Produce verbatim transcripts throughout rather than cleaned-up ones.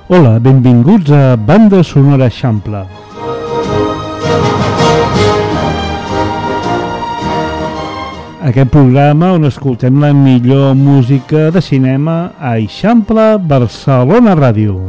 Hola, benvinguts a Banda Sonora Eixample. Aquest programa on escoltem la millor música de cinema a Eixample, Barcelona Ràdio.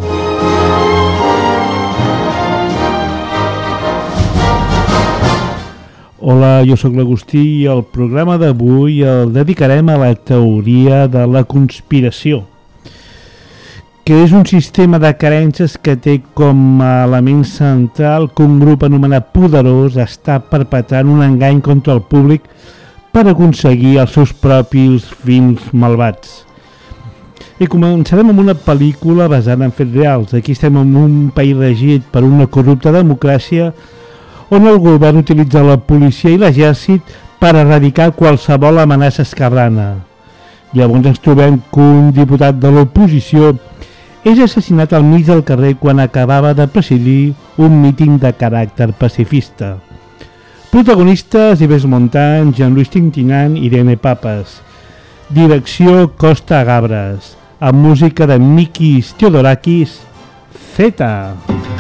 Hola, jo sóc l'Agustí i el programa d'avui el dedicarem a la teoria de la conspiració, que és un sistema de creences que té com a element central que un grup anomenat poderós està perpetrant un engany contra el públic per aconseguir els seus propis fins malvats. I començarem amb una pel·lícula basada en fets reals. Aquí estem en un país regit per una corrupta democràcia on el govern utilitza la policia i l'exèrcit per erradicar qualsevol amenaça esquerrana. Llavors ens trobem que un diputat de l'oposició és assassinat al mig del carrer quan acabava de presidir un míting de caràcter pacifista. Protagonistes: Ives Montan, Jean-Louis Trintignant i Irene Papas. Direcció: Costa Gabres. Amb música de Mikis Theodorakis, Z.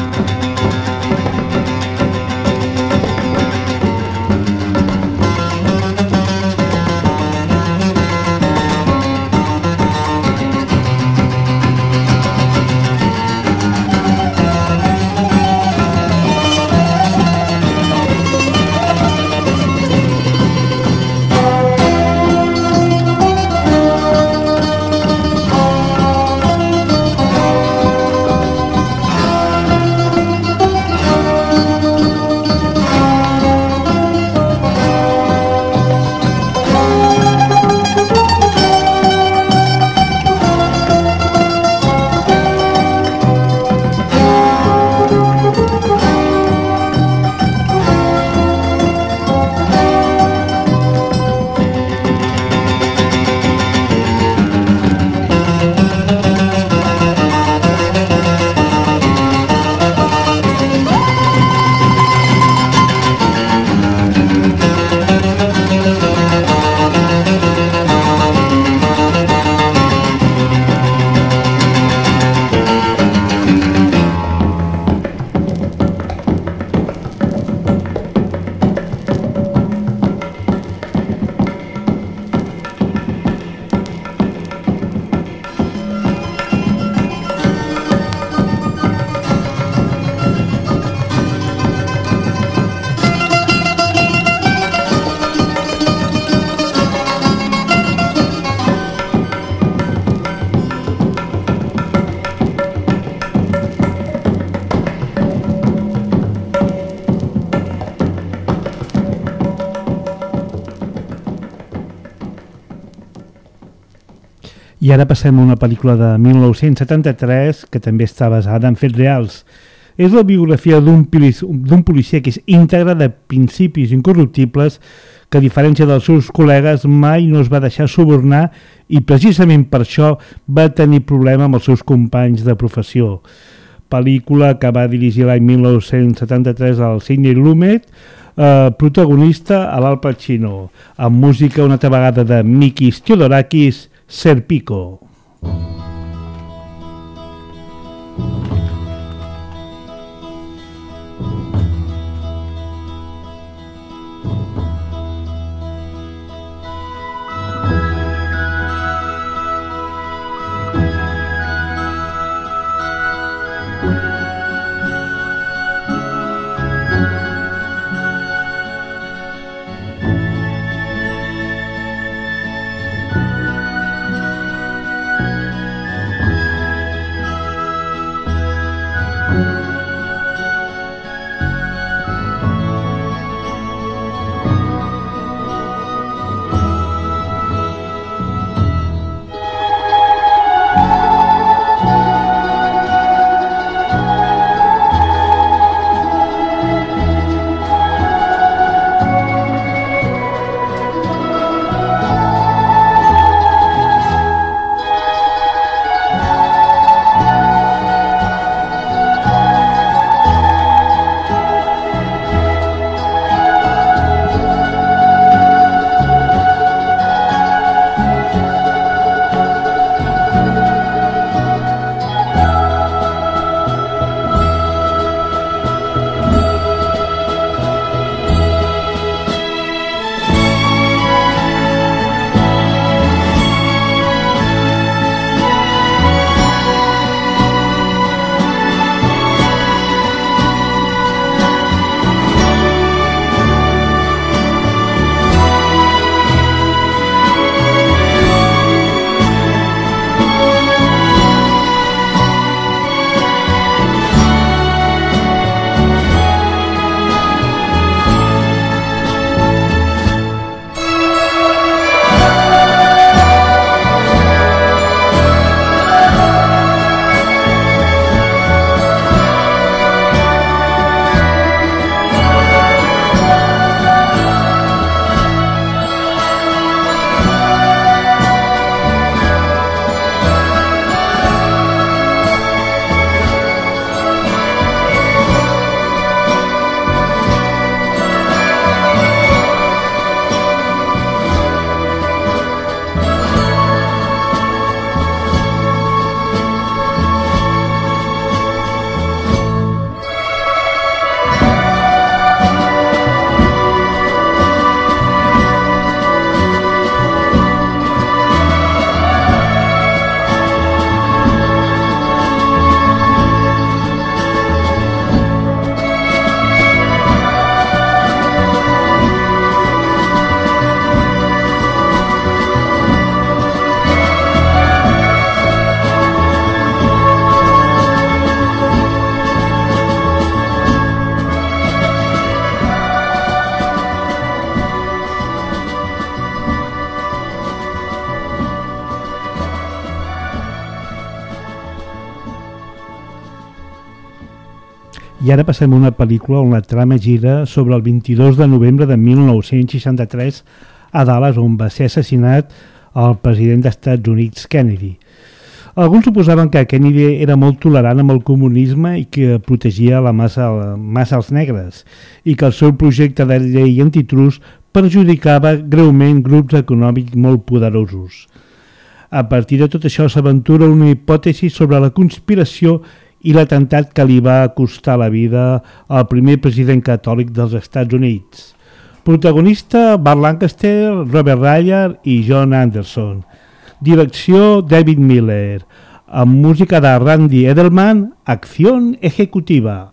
I ara passem a una pel·lícula de mil nou-cents setanta-tres que també està basada en fets reals. És la biografia d'un policia que és íntegre, de principis incorruptibles, que a diferència dels seus col·legues mai no es va deixar subornar i precisament per això va tenir problema amb els seus companys de professió. Pel·lícula que va dirigir l'any mil nou-cents setanta-tres al Sidney Lumet, eh, protagonista a l'Al Pacino, amb música una altra vegada de Mikis Theodorakis, Serpico. I ara passem a una pel·lícula on la trama gira sobre el vint-i-dos de novembre de mil nou-cents seixanta-tres a Dallas, on va ser assassinat el president dels Estats Units, Kennedy. Alguns suposaven que Kennedy era molt tolerant amb el comunisme i que protegia la massa, massa als negres, i que el seu projecte de llei antitrust perjudicava greument grups econòmics molt poderosos. A partir de tot això s'aventura una hipòtesi sobre la conspiració i l'atemptat que li va costar la vida al primer president catòlic dels Estats Units. Protagonista Burt Lancaster, Robert Ryan i John Anderson. Direcció David Miller. Amb música de Randy Edelman, Acción Ejecutiva.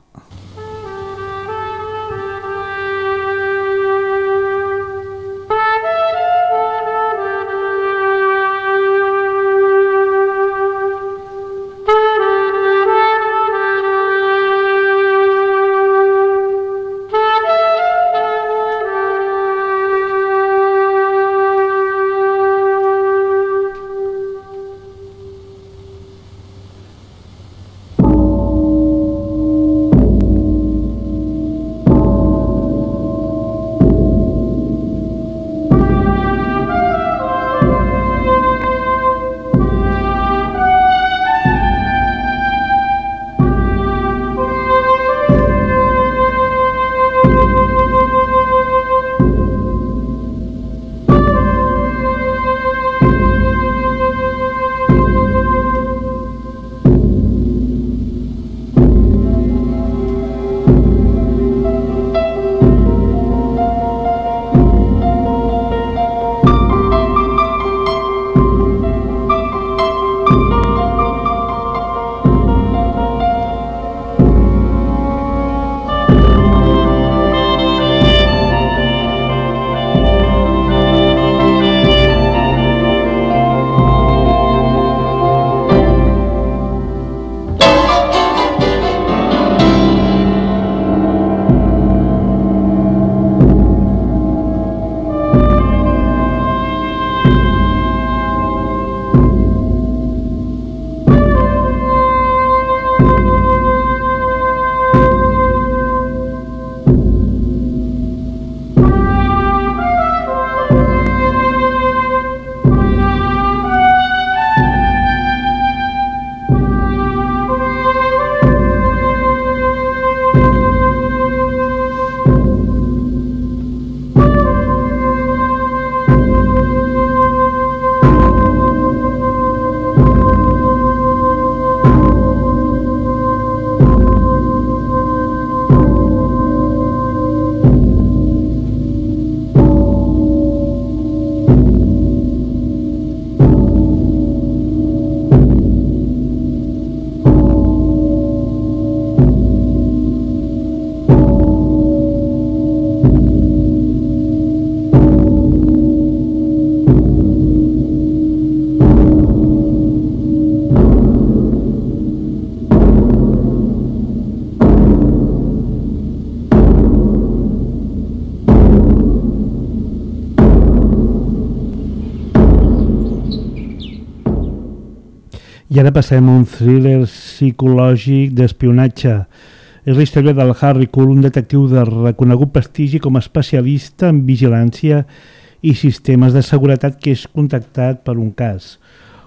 I ara passem a un thriller psicològic d'espionatge. És la història del Harry Cool, un detectiu de reconegut prestigi com a especialista en vigilància i sistemes de seguretat que és contactat per un cas.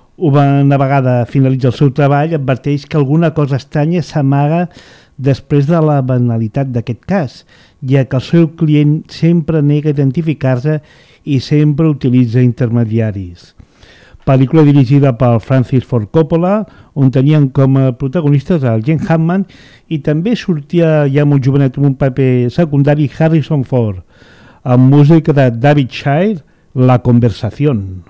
Una vegada finalitza el seu treball, adverteix que alguna cosa estranya s'amaga després de la banalitat d'aquest cas, ja que el seu client sempre nega identificar-se i sempre utilitza intermediaris. Pel·lícula dirigida per Francis Ford Coppola, on tenien com a protagonistes el Gene Hackman i també sortia ja molt jovenet amb un paper secundari Harrison Ford, amb música de David Shire, La Conversación.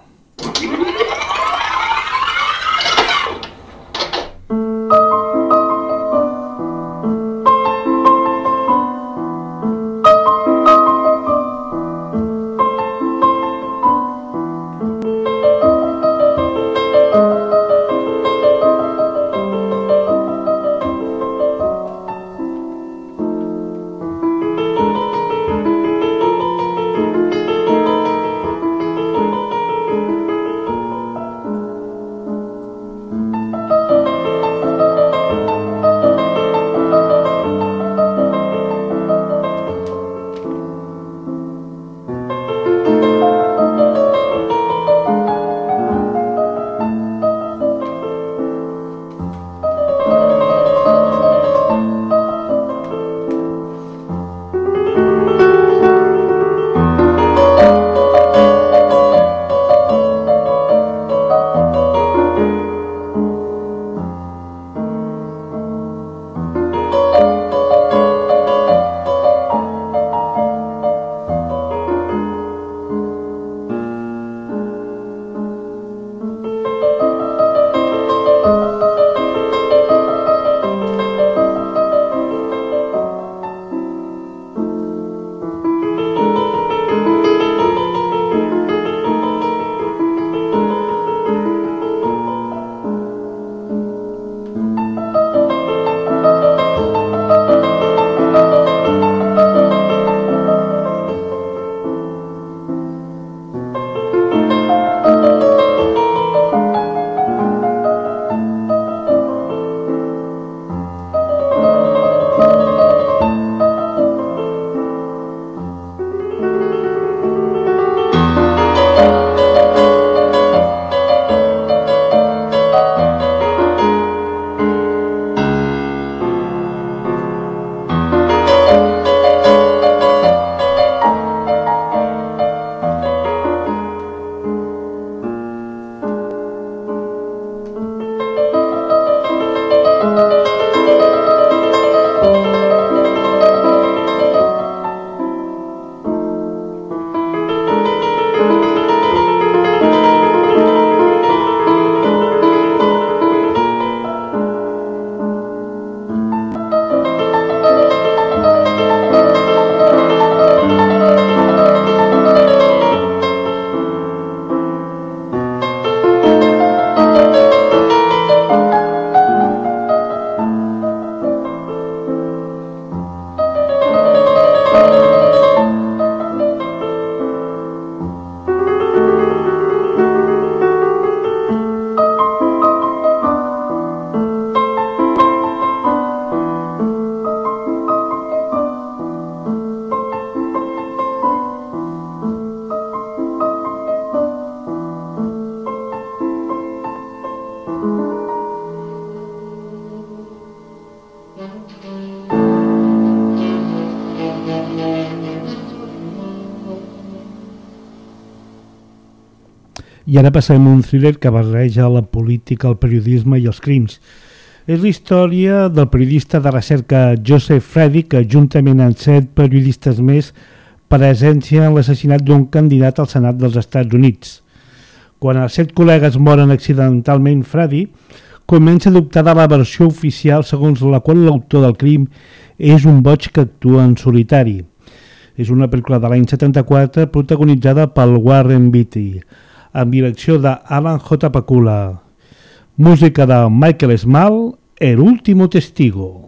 I ara passem a un thriller que barreja la política, el periodisme i els crims. És la història del periodista de recerca Joseph Freddy, que juntament amb set periodistes més presencien l'assassinat d'un candidat al Senat dels Estats Units. Quan els set col·legues moren accidentalment, Freddy comença a dubtar de la versió oficial segons la qual l'autor del crim és un boig que actua en solitari. És una pel·lícula de l'any setanta-quatre protagonitzada pel Warren Beatty, amb direcció d'Alan J. Pakula. Música de Michael Small, El último testigo.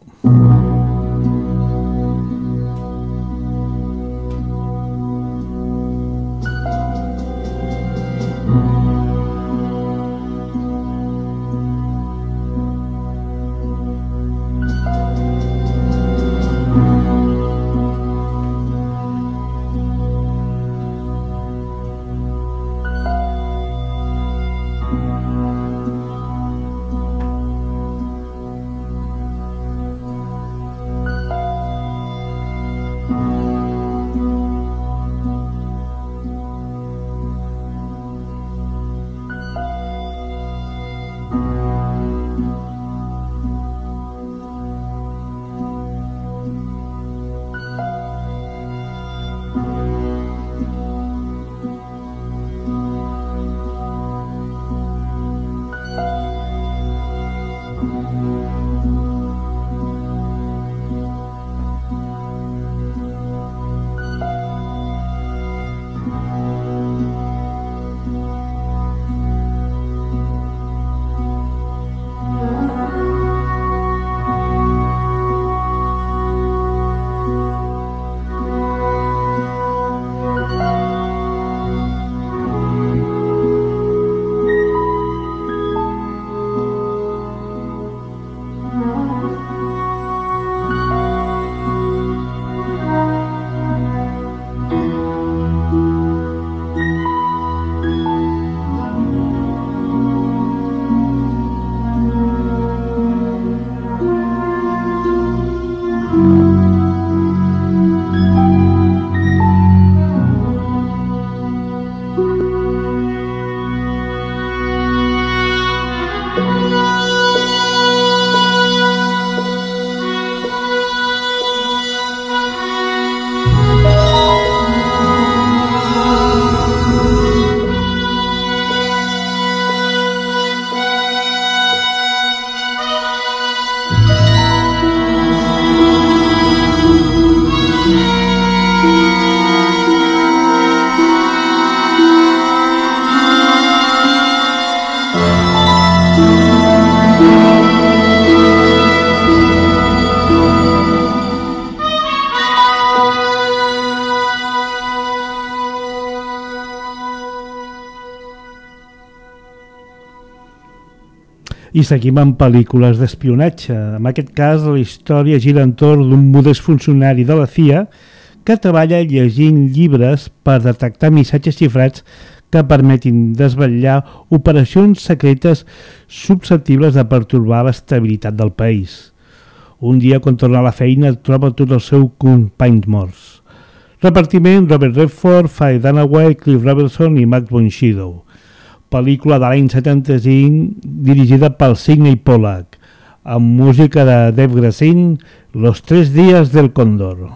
I seguim amb pel·lícules d'espionatge. En aquest cas, la història gira entorn d'un modest funcionari de la C I A que treballa llegint llibres per detectar missatges xifrats que permetin desvetllar operacions secretes susceptibles de pertorbar l'estabilitat del país. Un dia, quan torna a la feina, troba tots els seus companys morts. Repartiment: Robert Redford, Faye Dunaway, Cliff Robertson i Max von Sydow. Pel·lícula de l'any setanta-cinc dirigida pel Sidney Pollack, amb música de Dave Grasin, Los tres días del cóndor.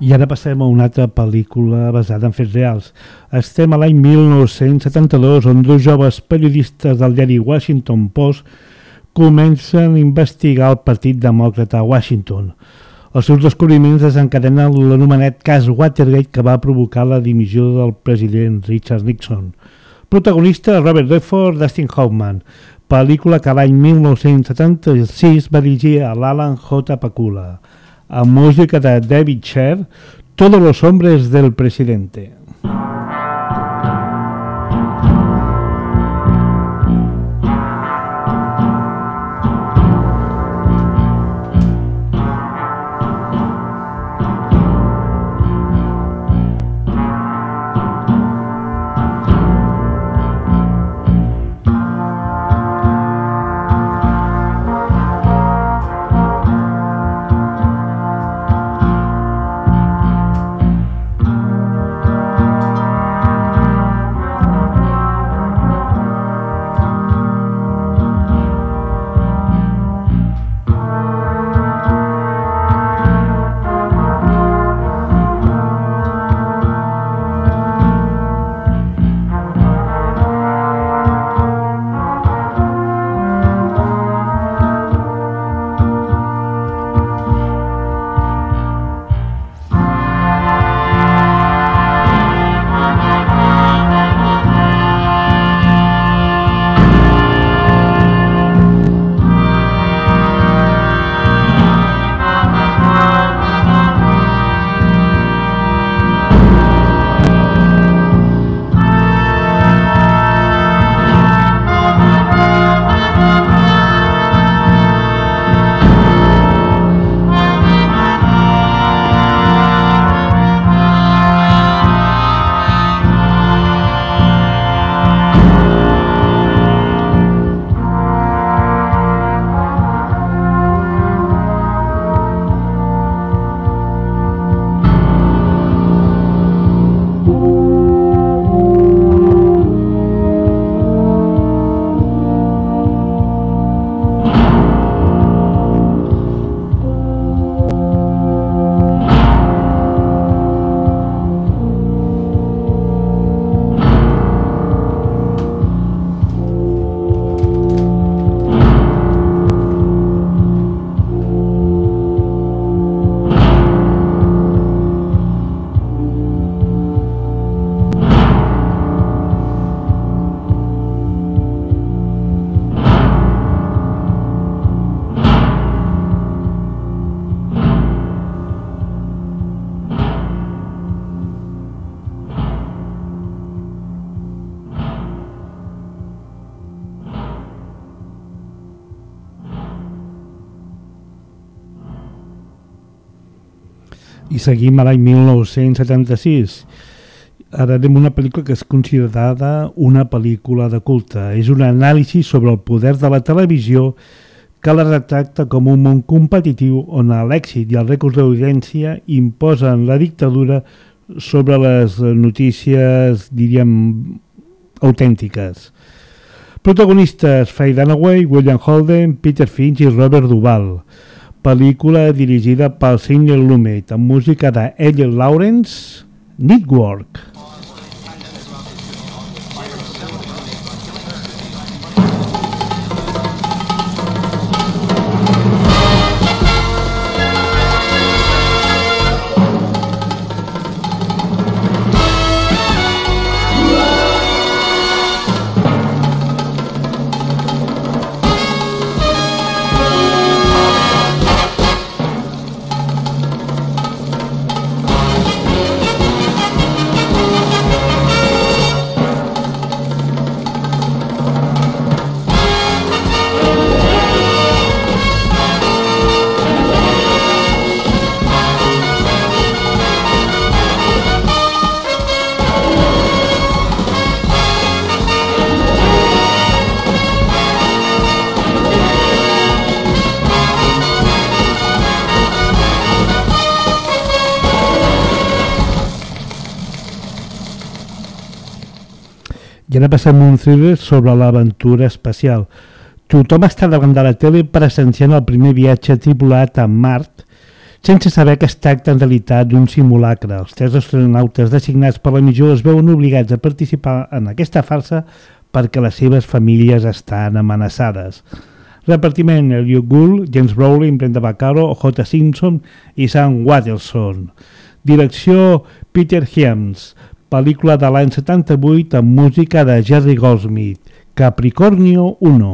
I ara passem a una altra pel·lícula basada en fets reals. Estem a l'any mil nou-cents setanta-dos, on dos joves periodistes del diari Washington Post comencen a investigar el Partit Demòcrata a Washington. Els seus descobriments desencadenen l'anomenat cas Watergate, que va provocar la dimissió del president Richard Nixon. Protagonista Robert Redford, Dustin Hoffman, pel·lícula que l'any mil nou-cents setanta-sis va dirigir a l'Alan J. Pakula, amb música de David Sher, Todos los hombres del presidente. I seguim a l'any mil nou-cents setanta-sis. Ara anem una pel·lícula que és considerada una pel·lícula de culte. És un anàlisi sobre el poder de la televisió que la retracta com un món competitiu on l'èxit i el rècord d'audiència imposen la dictadura sobre les notícies, diríem, autèntiques. Protagonistes: Faye Dunaway, William Holden, Peter Finch i Robert Duvall. Pel·lícula dirigida per Sidney Lumet, amb música de Elliot Lawrence, Network. I ara passem un thriller sobre l'aventura espacial. Tothom està davant de la tele presenciant el primer viatge tripulat a Mart sense saber que es tracta en realitat d'un simulacre. Els tres astronautes designats per la missió es veuen obligats a participar en aquesta farsa perquè les seves famílies estan amenaçades. Repartiment: Elliot Gould, James Brolin, Brenda Vaccaro, J. Simpson i Sam Waterston. Direcció: Peter Hyams. Pel·lícula de l'any setanta-vuit amb música de Jerry Goldsmith. Capricornio uno.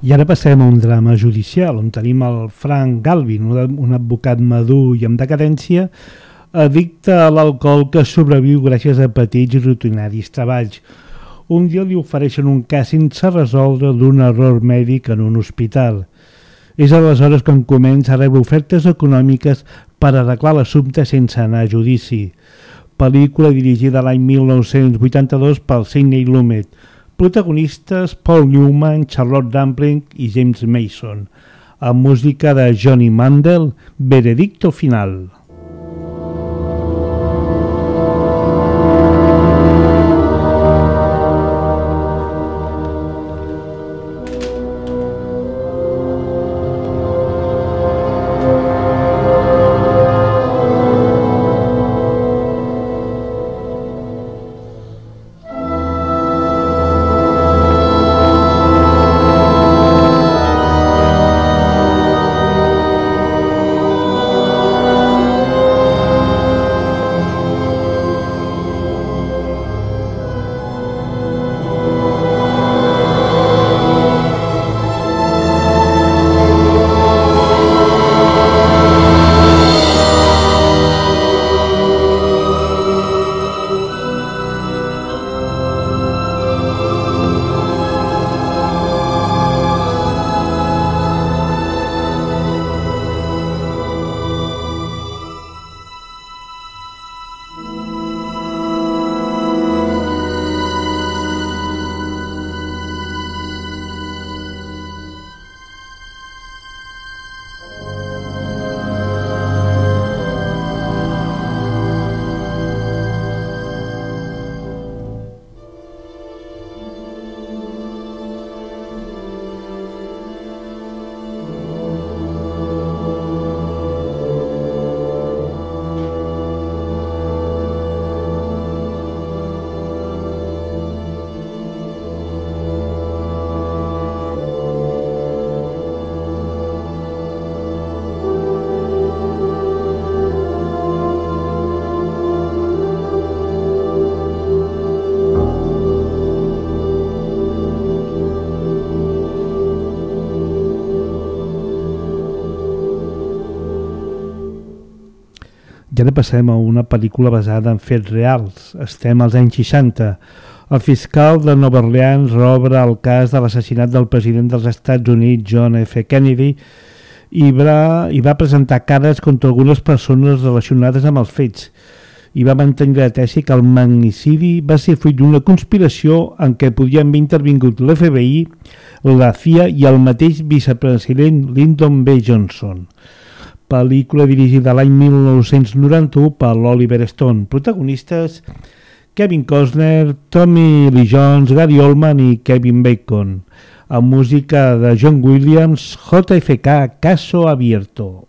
I ara passem a un drama judicial on tenim el Frank Galvin, un advocat madur i amb decadència, addicte a l'alcohol que sobreviu gràcies a petits i rutinaris treballs. Un dia li ofereixen un cas sense resoldre d'un error mèdic en un hospital. És aleshores quan comença a rebre ofertes econòmiques per arreglar l'assumpte sense anar a judici. Pel·lícula dirigida l'any mil nou-cents vuitanta-dos pel Sidney Lumet. Protagonistes Paul Newman, Charlotte Rampling i James Mason. Amb música de Johnny Mandel, Veredicto Final. I ara passem a una pel·lícula basada en fets reals. Estem als anys seixanta. El fiscal de Nova Orleans reobre el cas de l'assassinat del president dels Estats Units, John F. Kennedy, i va, i va presentar cares contra algunes persones relacionades amb els fets. I va mantenir la tesi que el magnicidi va ser fruit d'una conspiració en què podien haver intervingut l'F B I, la C I A i el mateix vicepresident Lyndon B. Johnson. Pel·lícula dirigida l'any mil nou-cents noranta-u per l'Oliver Stone. Protagonistes Kevin Costner, Tommy Lee Jones, Gary Oldman i Kevin Bacon. Amb música de John Williams, J F K, Caso Abierto.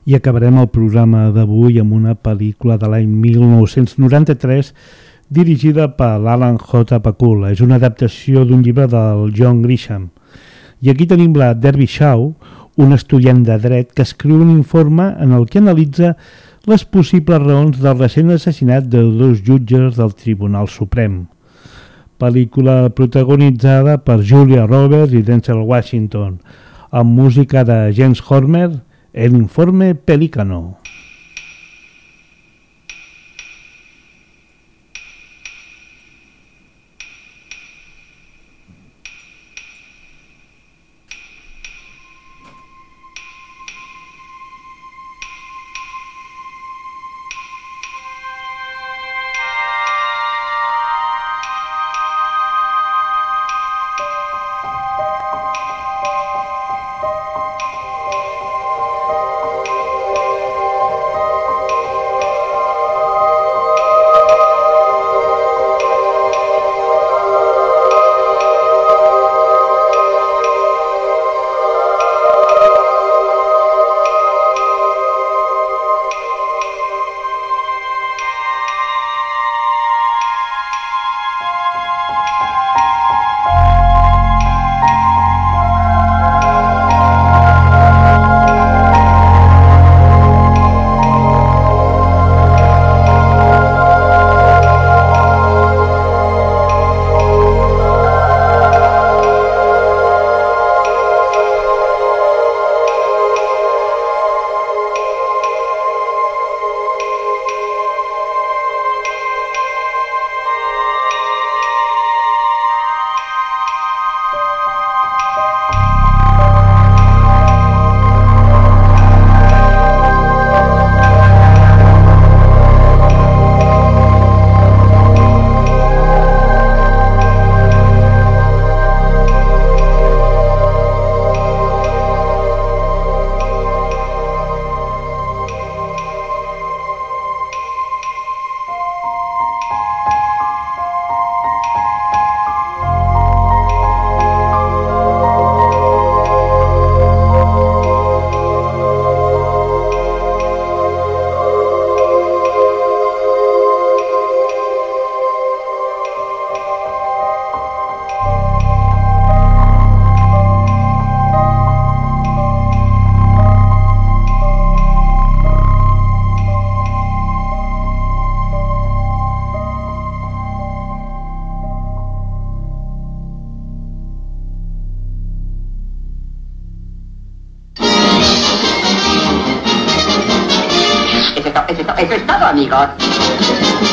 I acabarem el programa d'avui amb una pel·lícula de l'any mil nou-cents noranta-tres dirigida per Alan J. Pakula. És una adaptació d'un llibre del John Grisham. I aquí tenim la Derby Shaw, un estudiant de dret que escriu un informe en el que analitza les possibles raons del recent assassinat de dos jutges del Tribunal Suprem. Pel·lícula protagonitzada per Julia Roberts i Denzel Washington, amb música de James Horner, El informe Pelícano. Eso es todo, amigos.